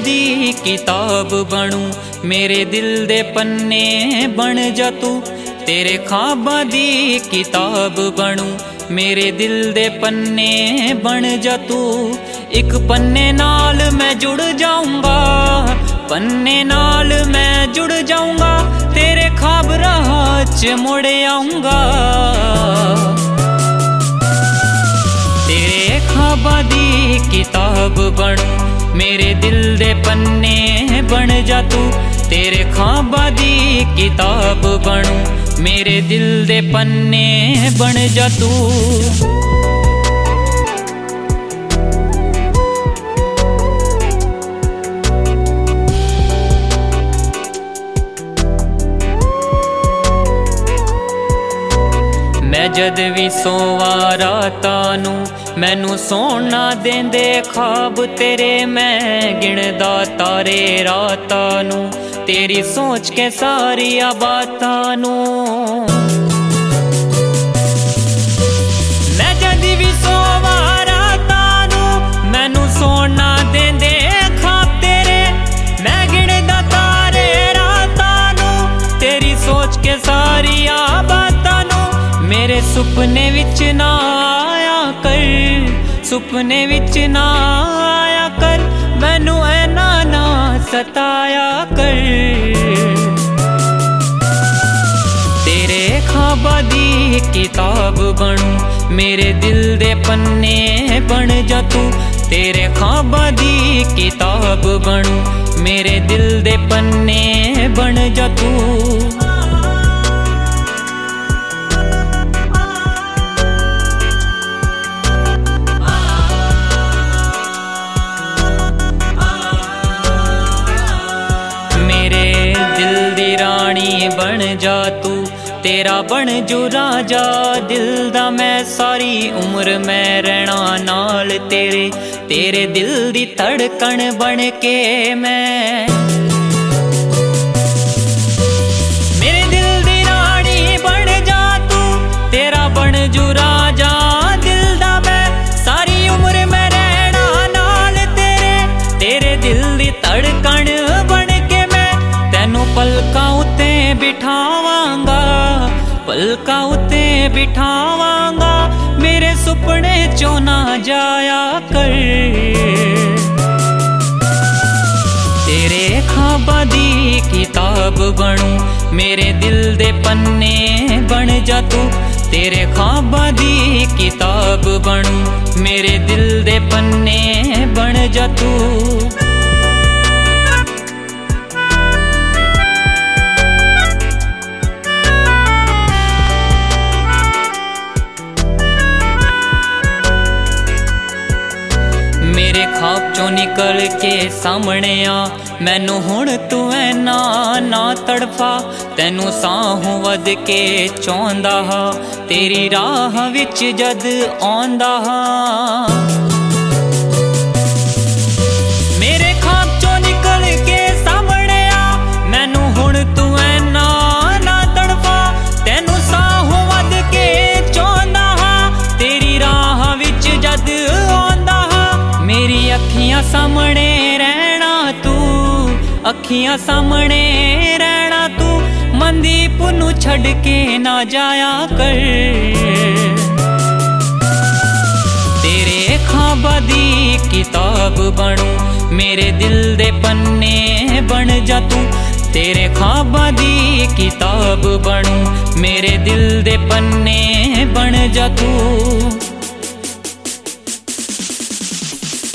दी किताब बनूं, मेरे दिल दे पन्ने बन जा तू। तेरे ख्वाबां दी किताब बनूं, मेरे दिल दे पन्ने बन जा तू। एक पन्ने नाल मैं जुड़ जाऊंगा, पन्ने नाल मैं जुड़ जाऊंगा, तेरे ख्वाब राह च मुड़ आऊंगा। तेरे ख्वाबां दी किताब बनूं, मेरे दिल दे पन्ने बन जा तू। तेरे ख्वाबां दी किताब बनूं, मेरे दिल दे पन्ने बन जा तू। मैं जद भी सोवा रातां नूं, मैनू सोण ना देंदे ख्वाब तेरे। मैं गिणदा तारे रातां नूं, तेरी सोच के सारिया बातां नूं। मैं जद भी सोवा रातां नूं, मैनू सोण ना देंदे ख्वाब तेरे। मैं गिणदा तारे रातां नूं, तेरी सोच के सारिया बातां नूं। मेरे सुपने विच ना आया कर, सुपने विच ना आया कर, मैनू ऐना ना सताया कर। तेरे ख्वाबां दी किताब बनूं, मेरे दिल दे पन्ने बन जा तू। तेरे ख्वाबां दी किताब बनूं, मेरे दिल दे पन्ने बन जा तू। बन जा तू, तेरा बन जू राजा दिल दा। मैं सारी उम्र मैं रहना नाल तेरे, तेरे दिल दी धड़कन बन के मैं। मेरे दिल दी रानी बन जा तू, तेरा बन जू राजा दिल दा। मैं सारी उम्र मैं रहना नाल तेरे, तेरे दिल दी धड़कन बन के मैं। तैनू पलकां उत्ते बिठावांगा, पलकां उत्ते बिठावांगा, मेरे सुपने चों ना जाया कर। तेरे ख्वाबां दी किताब बनूं, मेरे दिल दे पन्ने बन जा तू। तेरे ख्वाबां दी किताब बनूं, मेरे दिल दे पन्ने बन जा तू। मेरे ख्वाब चों निकल के सामने आ, मैनू हुण तू ऐना ना तड़फा। तैनू साहों वध के चाहुंदा हा, तेरी राह विच जद आउंदा हा। मेरे ख्वाब चों निकल के सामने आ, मैनू हुण तू ऐना ना तड़फा। तैनू साहों वध के चाहुंदा हा, तेरी राह विच जद आउंदा हा। मेरी अखियां सामने रहना तू, अखियां सामने रहना तू। मनदीप नू छड़ के ना जाया कर। तेरे ख्वाबां दी किताब बनूं, मेरे दिल दे पन्ने बन जा तू। तेरे ख्वाबां दी किताब बनूं, मेरे दिल दे पन्ने बन जा तू।